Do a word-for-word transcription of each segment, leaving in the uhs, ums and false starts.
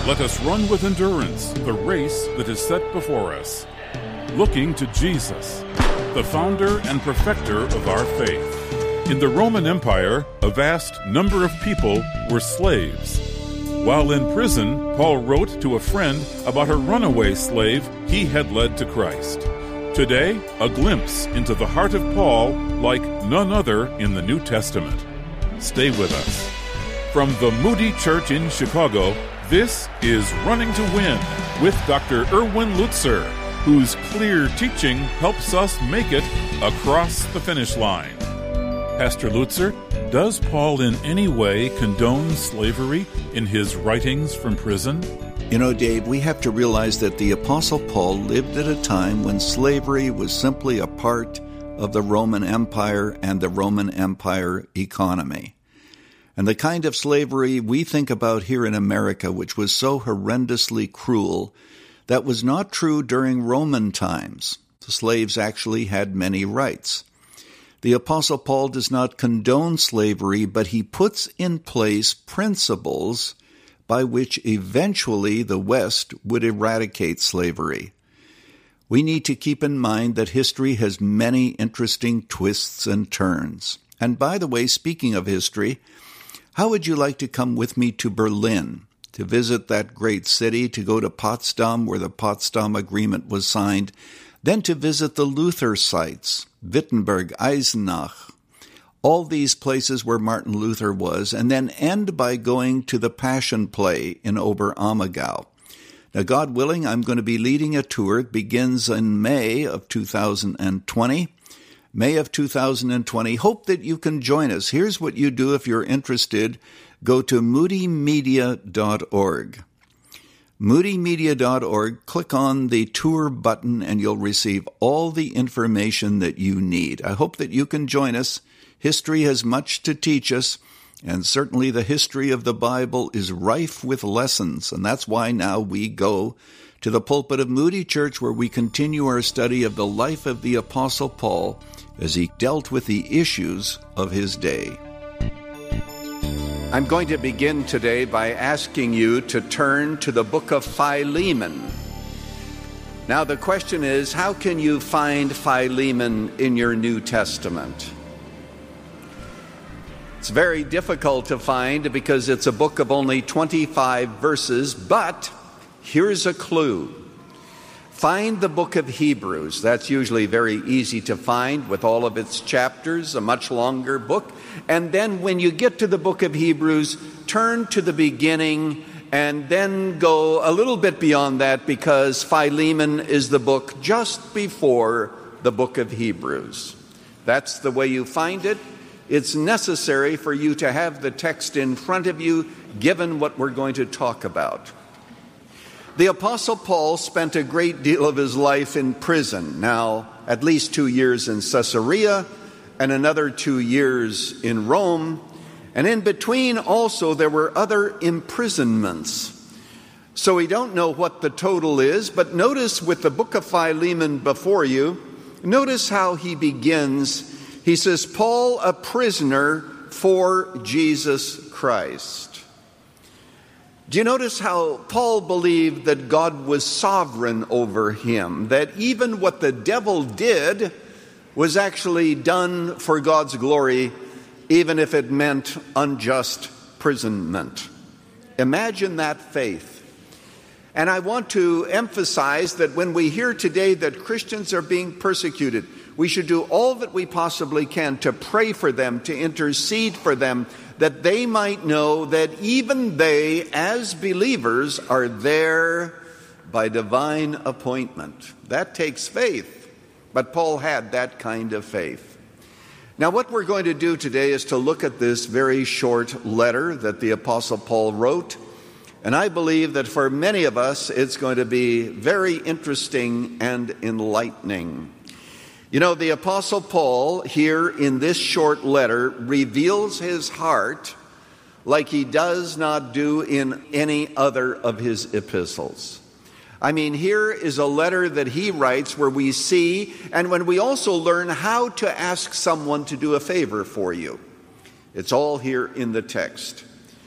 Let us run with endurance the race that is set before us, looking to Jesus, the founder and perfecter of our faith. In the Roman Empire, a vast number of people were slaves. While in prison, Paul wrote to a friend about a runaway slave he had led to Christ. Today, a glimpse into the heart of Paul like none other in the New Testament. Stay with us. From the Moody Church in Chicago, this is Running to Win with Doctor Erwin Lutzer, whose clear teaching helps us make it across the finish line. Pastor Lutzer, does Paul in any way condone slavery in his writings from prison? You know, Dave, we have to realize that the Apostle Paul lived at a time when slavery was simply a part of the Roman Empire and the Roman Empire economy. And the kind of slavery we think about here in America, which was so horrendously cruel, that was not true during Roman times. The slaves actually had many rights. The Apostle Paul does not condone slavery, but he puts in place principles by which eventually the West would eradicate slavery. We need to keep in mind that history has many interesting twists and turns. And by the way, speaking of history, how would you like to come with me to Berlin, to visit that great city, to go to Potsdam, where the Potsdam Agreement was signed, then to visit the Luther sites, Wittenberg, Eisenach, all these places where Martin Luther was, and then end by going to the Passion Play in Oberammergau. Now, God willing, I'm going to be leading a tour. It begins in May of two thousand twenty. May of two thousand twenty. Hope that you can join us. Here's what you do if you're interested. Go to moody media dot org. moody media dot org. Click on the tour button and you'll receive all the information that you need. I hope that you can join us. History has much to teach us, and certainly the history of the Bible is rife with lessons, and that's why now we go to the pulpit of Moody Church, where we continue our study of the life of the Apostle Paul as he dealt with the issues of his day. I'm going to begin today by asking you to turn to the book of Philemon. Now the question is, how can you find Philemon in your New Testament? It's very difficult to find because it's a book of only twenty-five verses, but here's a clue. Find the book of Hebrews. That's usually very easy to find with all of its chapters, a much longer book. And then when you get to the book of Hebrews, turn to the beginning and then go a little bit beyond that, because Philemon is the book just before the book of Hebrews. That's the way you find it. It's necessary for you to have the text in front of you, given what we're going to talk about. The Apostle Paul spent a great deal of his life in prison. Now, at least two years in Caesarea and another two years in Rome. And in between also there were other imprisonments. So we don't know what the total is, but notice with the book of Philemon before you, notice how he begins. He says, Paul, a prisoner for Jesus Christ. Do you notice how Paul believed that God was sovereign over him, that even what the devil did was actually done for God's glory, even if it meant unjust imprisonment? Imagine that faith. And I want to emphasize that when we hear today that Christians are being persecuted, we should do all that we possibly can to pray for them, to intercede for them, that they might know that even they, as believers, are there by divine appointment. That takes faith, but Paul had that kind of faith. Now, what we're going to do today is to look at this very short letter that the Apostle Paul wrote, and I believe that for many of us, it's going to be very interesting and enlightening. You know, the Apostle Paul here in this short letter reveals his heart like he does not do in any other of his epistles. I mean, here is a letter that he writes where we see, and when we also learn how to ask someone to do a favor for you. It's all here in the text.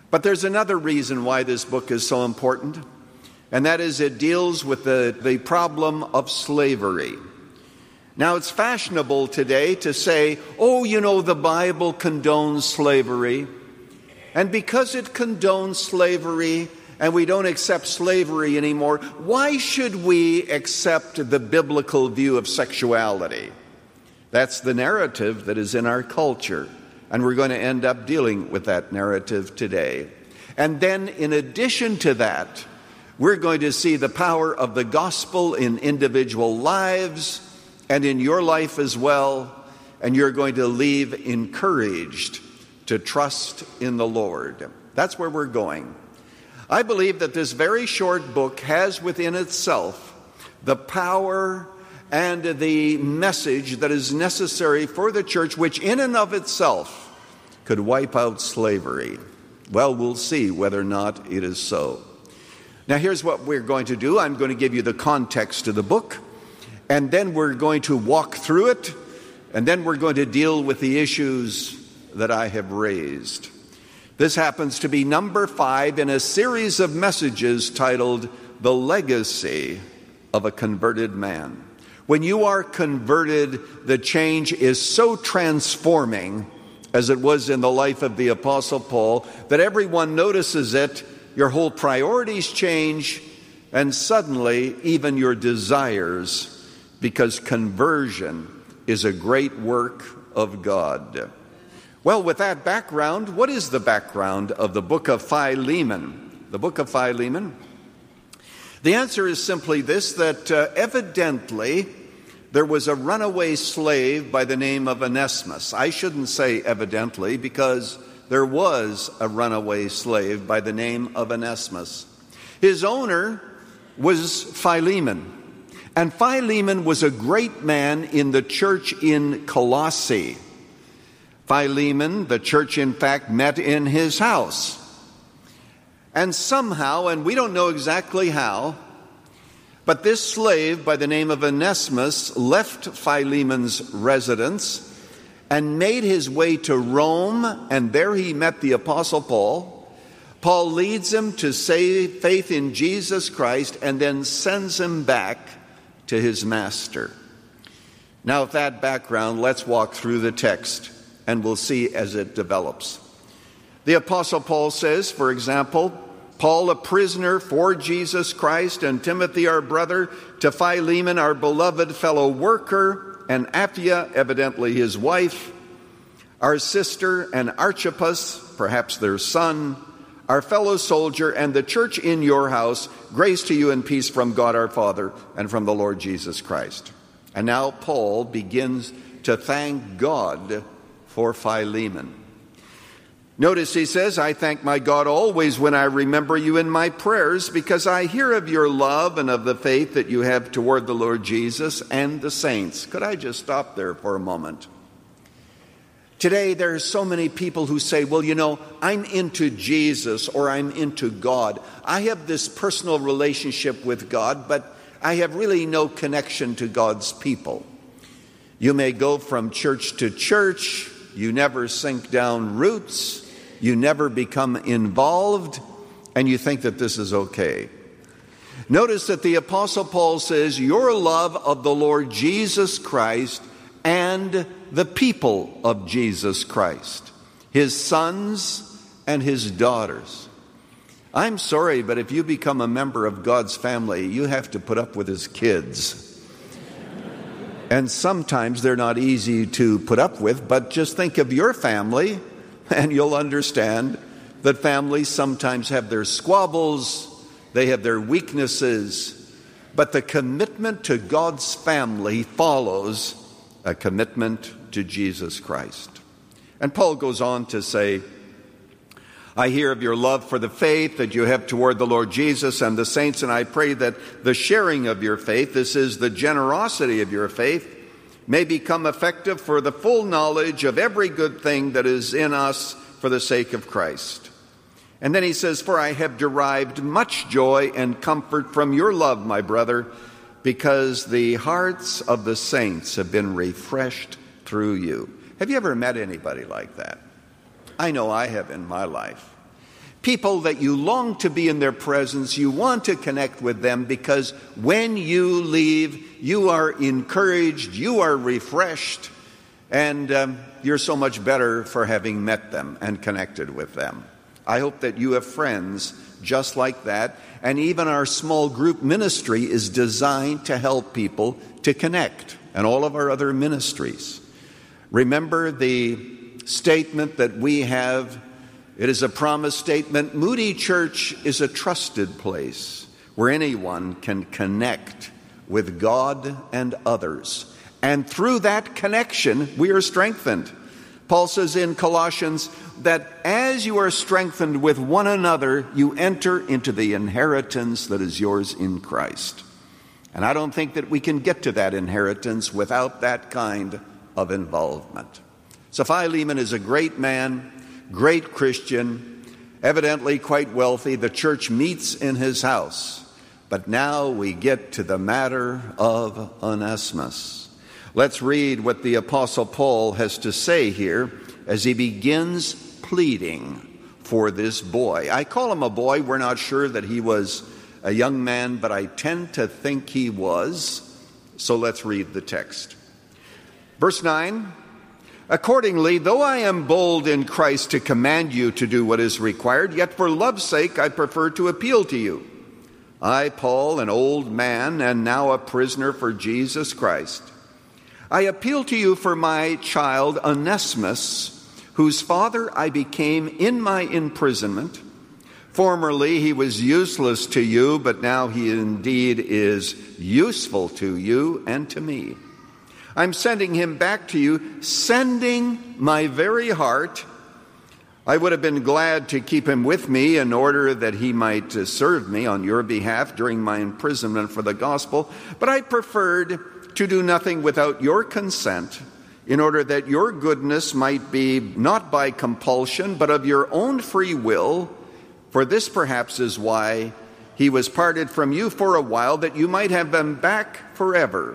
But there's another reason why this book is so important, and that is it deals with the, the problem of slavery. Now, it's fashionable today to say, oh, you know, the Bible condones slavery. And because it condones slavery and we don't accept slavery anymore, why should we accept the biblical view of sexuality? That's the narrative that is in our culture. And we're going to end up dealing with that narrative today. And then, in addition to that, we're going to see the power of the gospel in individual lives and in your life as well. And you're going to leave encouraged to trust in the Lord. That's where we're going. I believe that this very short book has within itself the power and the message that is necessary for the church, which in and of itself could wipe out slavery. Well, we'll see whether or not it is so. Now, here's what we're going to do. I'm going to give you the context of the book, and then we're going to walk through it, and then we're going to deal with the issues that I have raised. This happens to be number five in a series of messages titled The Legacy of a Converted Man. When you are converted, the change is so transforming, as it was in the life of the Apostle Paul, that everyone notices it, your whole priorities change, and suddenly even your desires, because conversion is a great work of God. Well, with that background, what is the background of the book of Philemon? The book of Philemon? The answer is simply this, that uh, evidently there was a runaway slave by the name of Onesimus. I shouldn't say evidently, because there was a runaway slave by the name of Onesimus. His owner was Philemon, and Philemon was a great man in the church in Colossae. Philemon, the church in fact, met in his house. And somehow, and we don't know exactly how, but this slave by the name of Onesimus left Philemon's residence and made his way to Rome, and there he met the Apostle Paul. Paul leads him to save faith in Jesus Christ and then sends him back to his master. Now, with that background, let's walk through the text, and we'll see as it develops. The Apostle Paul says, for example, Paul, a prisoner for Jesus Christ, and Timothy, our brother, to Philemon, our beloved fellow worker, and Apphia, evidently his wife, our sister, and Archippus, perhaps their son, our fellow soldier, and the church in your house, grace to you and peace from God our Father and from the Lord Jesus Christ. And now Paul begins to thank God for Philemon. Notice he says, I thank my God always when I remember you in my prayers, because I hear of your love and of the faith that you have toward the Lord Jesus and the saints. Could I just stop there for a moment? Today there are so many people who say, well, you know, I'm into Jesus or I'm into God. I have this personal relationship with God, but I have really no connection to God's people. You may go from church to church. You never sink down roots. You never become involved, and you think that this is okay. Notice that the Apostle Paul says, your love of the Lord Jesus Christ and the people of Jesus Christ, his sons and his daughters. I'm sorry, but if you become a member of God's family, you have to put up with his kids. And sometimes they're not easy to put up with, but just think of your family, and you'll understand that families sometimes have their squabbles, they have their weaknesses, but the commitment to God's family follows a commitment to Jesus Christ. And Paul goes on to say, I hear of your love for the faith that you have toward the Lord Jesus and the saints, and I pray that the sharing of your faith, this is the generosity of your faith, may become effective for the full knowledge of every good thing that is in us for the sake of Christ. And then he says, for I have derived much joy and comfort from your love, my brother, because the hearts of the saints have been refreshed through you. Have you ever met anybody like that? I know I have in my life. People that you long to be in their presence, you want to connect with them because when you leave, you are encouraged, you are refreshed, and um, you're so much better for having met them and connected with them. I hope that you have friends just like that, and even our small group ministry is designed to help people to connect, and all of our other ministries. Remember the statement that we have. It is a promise statement. Moody Church is a trusted place where anyone can connect with God and others. And through that connection, we are strengthened. Paul says in Colossians that as you are strengthened with one another, you enter into the inheritance that is yours in Christ. And I don't think that we can get to that inheritance without that kind of involvement. So Philemon is a great man, great Christian, evidently quite wealthy. The church meets in his house. But now we get to the matter of Onesimus. Let's read what the Apostle Paul has to say here as he begins pleading for this boy. I call him a boy. We're not sure that he was a young man, but I tend to think he was. So let's read the text. Verse nine. Accordingly, though I am bold in Christ to command you to do what is required, yet for love's sake I prefer to appeal to you. I, Paul, an old man and now a prisoner for Jesus Christ, I appeal to you for my child Onesimus, whose father I became in my imprisonment. Formerly he was useless to you, but now he indeed is useful to you and to me. I'm sending him back to you, sending my very heart. I would have been glad to keep him with me in order that he might serve me on your behalf during my imprisonment for the gospel, but I preferred to do nothing without your consent, in order that your goodness might be not by compulsion, but of your own free will. For this perhaps is why he was parted from you for a while, that you might have him back forever.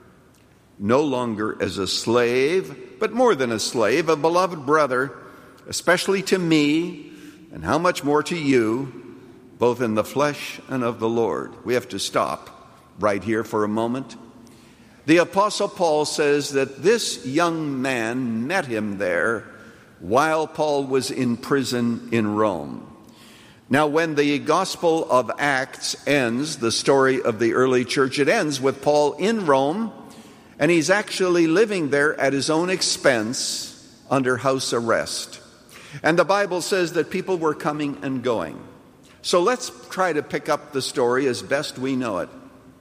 No longer as a slave, but more than a slave, a beloved brother, especially to me, and how much more to you, both in the flesh and of the Lord. We have to stop right here for a moment. The Apostle Paul says that this young man met him there while Paul was in prison in Rome. Now, when the Gospel of Acts ends, the story of the early church, it ends with Paul in Rome, and he's actually living there at his own expense under house arrest. And the Bible says that people were coming and going. So let's try to pick up the story as best we know it.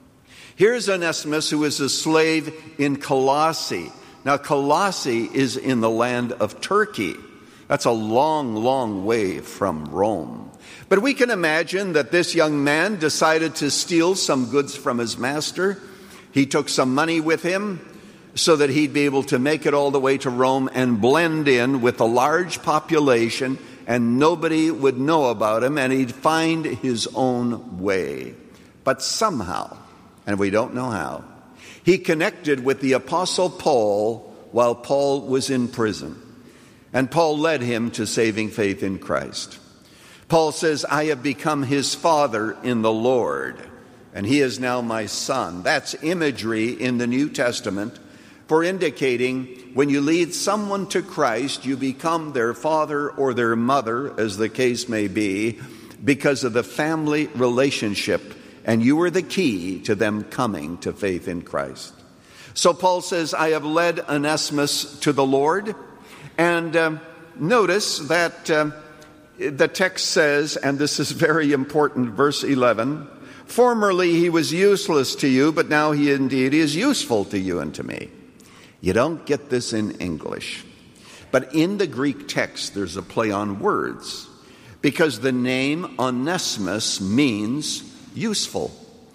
Here's Onesimus, who is a slave in Colossae. Now, Colossae is in the land of Turkey. That's a long, long way from Rome. But we can imagine that this young man decided to steal some goods from his master. He took some money with him so that he'd be able to make it all the way to Rome and blend in with a large population, and nobody would know about him, and he'd find his own way. But somehow, and we don't know how, he connected with the Apostle Paul while Paul was in prison. And Paul led him to saving faith in Christ. Paul says, I have become his father in the Lord, and he is now my son. That's imagery in the New Testament for indicating when you lead someone to Christ, you become their father or their mother, as the case may be, because of the family relationship, and you are the key to them coming to faith in Christ. So Paul says, I have led Onesimus to the Lord. And um, notice that um, the text says, and this is very important, verse eleven, formerly he was useless to you, but now he indeed is useful to you and to me. You don't get this in English. But in the Greek text, there's a play on words, because the name Onesimus means useful.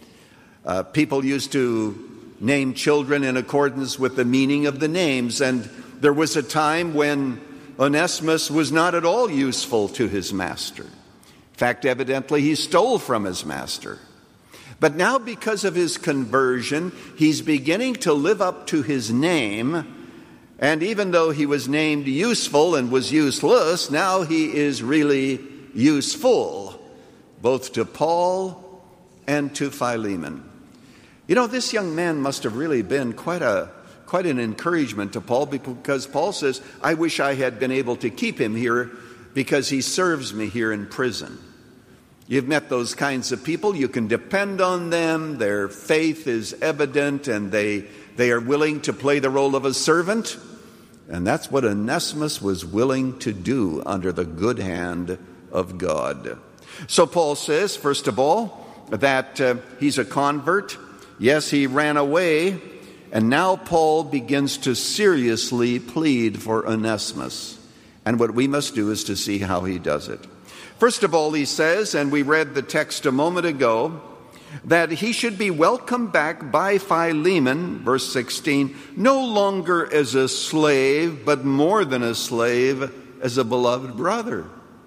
Uh, people used to name children in accordance with the meaning of the names, and there was a time when Onesimus was not at all useful to his master. In fact, evidently, he stole from his master. But now, because of his conversion, he's beginning to live up to his name. And even though he was named useful and was useless, now he is really useful, both to Paul and to Philemon. You know, this young man must have really been quite a quite an encouragement to Paul, because Paul says, I wish I had been able to keep him here because he serves me here in prison. You've met those kinds of people. You can depend on them. Their faith is evident, and they, they are willing to play the role of a servant. And that's what Onesimus was willing to do under the good hand of God. So Paul says, first of all, that uh, he's a convert. Yes, he ran away. And now Paul begins to seriously plead for Onesimus. And what we must do is to see how he does it. First of all, he says, and we read the text a moment ago, that he should be welcomed back by Philemon, verse sixteen, no longer as a slave, but more than a slave, as a beloved brother.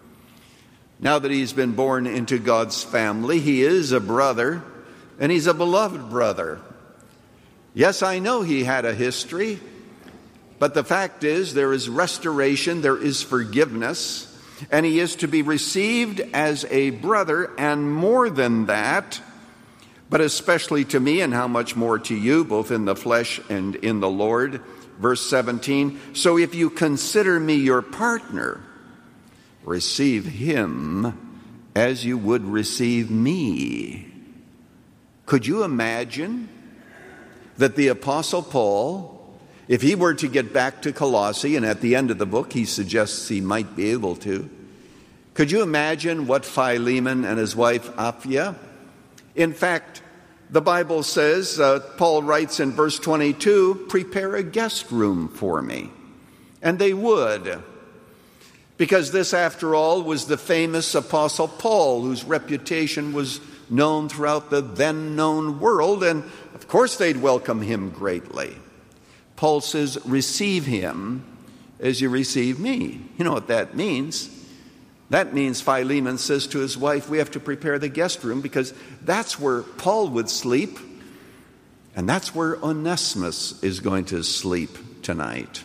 Now that he's been born into God's family, he is a brother, and he's a beloved brother. Yes, I know he had a history, but the fact is there is restoration, there is forgiveness, and he is to be received as a brother, and more than that, but especially to me, and how much more to you, both in the flesh and in the Lord. Verse seventeen, so if you consider me your partner, receive him as you would receive me. Could you imagine that the Apostle Paul, if he were to get back to Colossae, and at the end of the book he suggests he might be able to, could you imagine what Philemon and his wife Apphia? In fact, the Bible says, uh, Paul writes in verse twenty-two, prepare a guest room for me. And they would, because this, after all, was the famous Apostle Paul, whose reputation was known throughout the then-known world, and of course they'd welcome him greatly. Paul says, receive him as you receive me. You know what that means? That means Philemon says to his wife, we have to prepare the guest room, because that's where Paul would sleep, and that's where Onesimus is going to sleep tonight.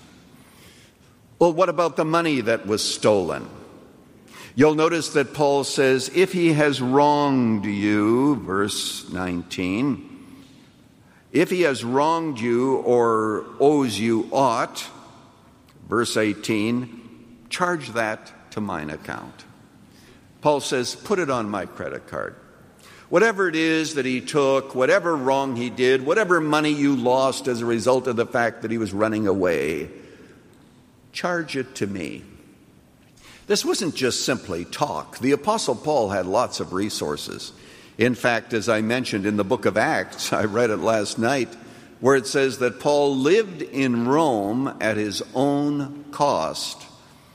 Well, what about the money that was stolen? You'll notice that Paul says, if he has wronged you, verse nineteen, if he has wronged you or owes you aught, verse eighteen, charge that to mine account. Paul says, put it on my credit card. Whatever it is that he took, whatever wrong he did, whatever money you lost as a result of the fact that he was running away, charge it to me. This wasn't just simply talk. The Apostle Paul had lots of resources. In fact, as I mentioned in the book of Acts, I read it last night, where it says that Paul lived in Rome at his own cost.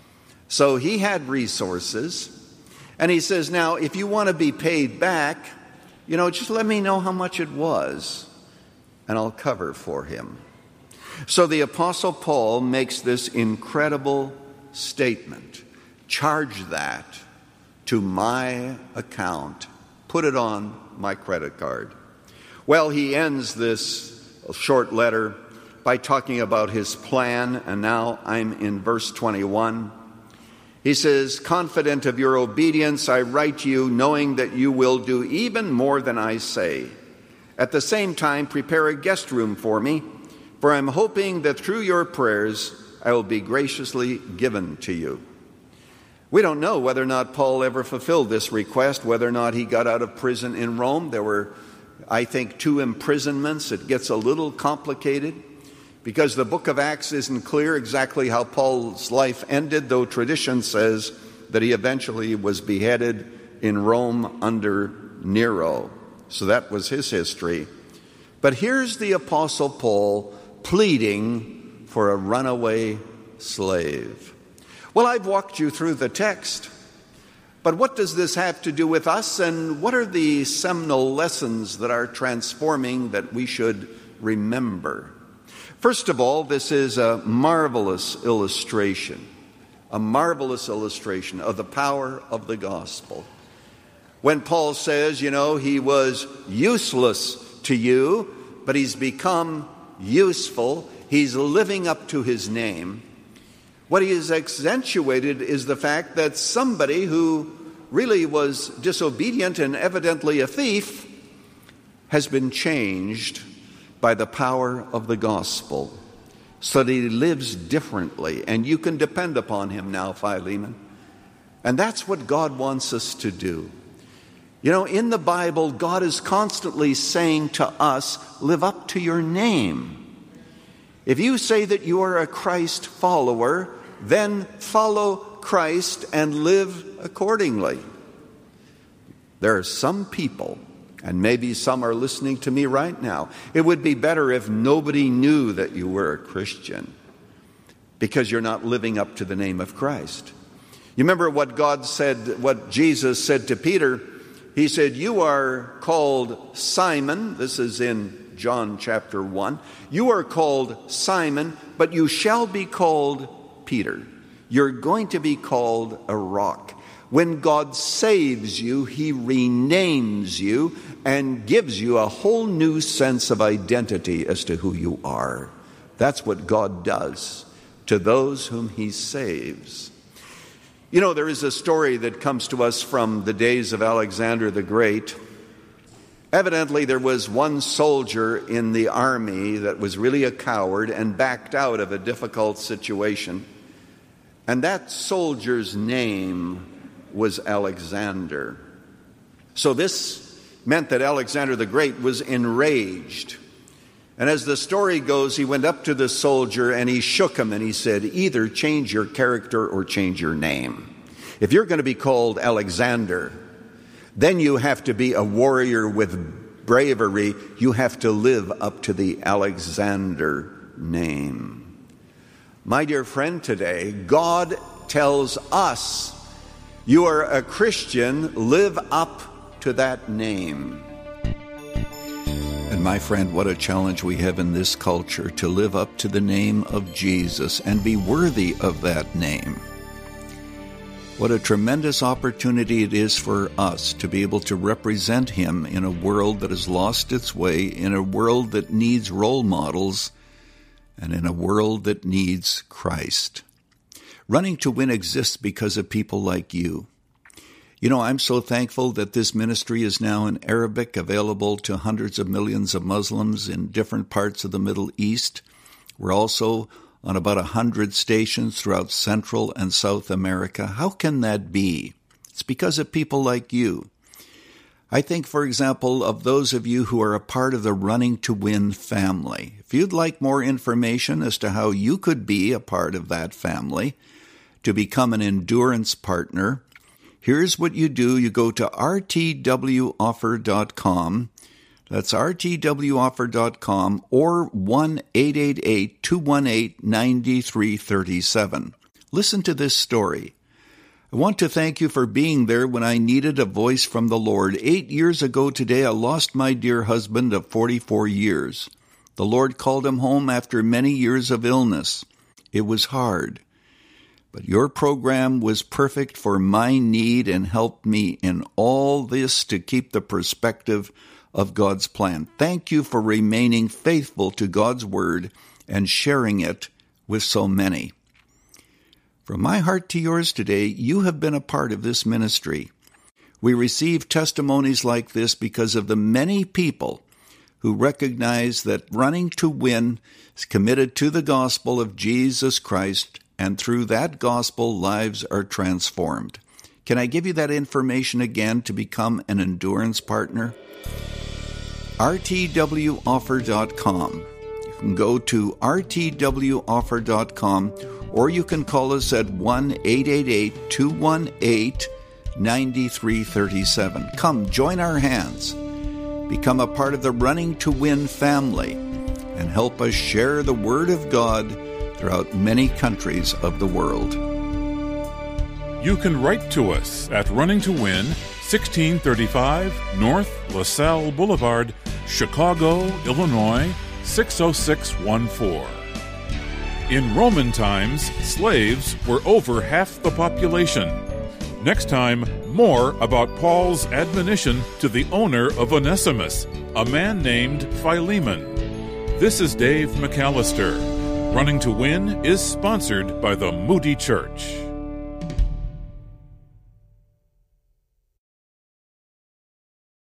So he had resources. And he says, now, if you want to be paid back, you know, just let me know how much it was, and I'll cover for him. So the Apostle Paul makes this incredible statement. Charge that to my account. Put it on my credit card. Well, he ends this short letter by talking about his plan, and now I'm in verse twenty-one. He says, confident of your obedience, I write to you, knowing that you will do even more than I say. At the same time, prepare a guest room for me, for I'm hoping that through your prayers I will be graciously given to you. We don't know whether or not Paul ever fulfilled this request, whether or not he got out of prison in Rome. There were, I think, two imprisonments. It gets a little complicated because the book of Acts isn't clear exactly how Paul's life ended, though tradition says that he eventually was beheaded in Rome under Nero. So that was his history. But here's the Apostle Paul pleading for a runaway slave. Well, I've walked you through the text, but what does this have to do with us, and what are the seminal lessons that are transforming that we should remember? First of all, this is a marvelous illustration, a marvelous illustration of the power of the gospel. When Paul says, you know, he was useless to you, but he's become useful, he's living up to his name. What he has accentuated is the fact that somebody who really was disobedient and evidently a thief, has been changed by the power of the gospel so that he lives differently. And you can depend upon him now, Philemon. And that's what God wants us to do. You know, in the Bible, God is constantly saying to us, live up to your name. If you say that you are a Christ follower, then follow Christ and live accordingly. There are some people, and maybe some are listening to me right now, it would be better if nobody knew that you were a Christian because you're not living up to the name of Christ. You remember what God said, what Jesus said to Peter? He said, you are called Simon. This is in John chapter one. You are called Simon, but you shall be called Peter. You're going to be called a rock. When God saves you, he renames you and gives you a whole new sense of identity as to who you are. That's what God does to those whom he saves. You know, there is a story that comes to us from the days of Alexander the Great. Evidently, there was one soldier in the army that was really a coward and backed out of a difficult situation. And that soldier's name was Alexander. So this meant that Alexander the Great was enraged. And as the story goes, he went up to the soldier and he shook him and he said, either change your character or change your name. If you're going to be called Alexander, then you have to be a warrior with bravery. You have to live up to the Alexander name. My dear friend, today, God tells us, you are a Christian, live up to that name. And my friend, what a challenge we have in this culture to live up to the name of Jesus and be worthy of that name. What a tremendous opportunity it is for us to be able to represent him in a world that has lost its way, in a world that needs role models, and in a world that needs Christ. Running to Win exists because of people like you. You know, I'm so thankful that this ministry is now in Arabic, available to hundreds of millions of Muslims in different parts of the Middle East. We're also on about a hundred stations throughout Central and South America. How can that be? It's because of people like you. I think, for example, of those of you who are a part of the Running to Win family. If you'd like more information as to how you could be a part of that family, to become an endurance partner, here's what you do. You go to r t w offer dot com. That's r t w offer dot com or one eight eight eight, two one eight, nine three three seven. Listen to this story. I want to thank you for being there when I needed a voice from the Lord. Eight years ago today, I lost my dear husband of forty-four years. The Lord called him home after many years of illness. It was hard. But your program was perfect for my need and helped me in all this to keep the perspective of God's plan. Thank you for remaining faithful to God's word and sharing it with so many. From my heart to yours today, you have been a part of this ministry. We receive testimonies like this because of the many people who recognize that Running to Win is committed to the gospel of Jesus Christ, and through that gospel, lives are transformed. Can I give you that information again to become an endurance partner? r t w offer dot com. You can go to r t w offer dot com or you can call us at one eight eight eight, two one eight, nine three three seven. Come, join our hands. Become a part of the Running to Win family and help us share the Word of God throughout many countries of the world. You can write to us at Running to Win, sixteen thirty-five North LaSalle Boulevard, Chicago, Illinois, six oh six one four. In Roman times, slaves were over half the population. Next time, more about Paul's admonition to the owner of Onesimus, a man named Philemon. This is Dave McAllister. Running to Win is sponsored by the Moody Church.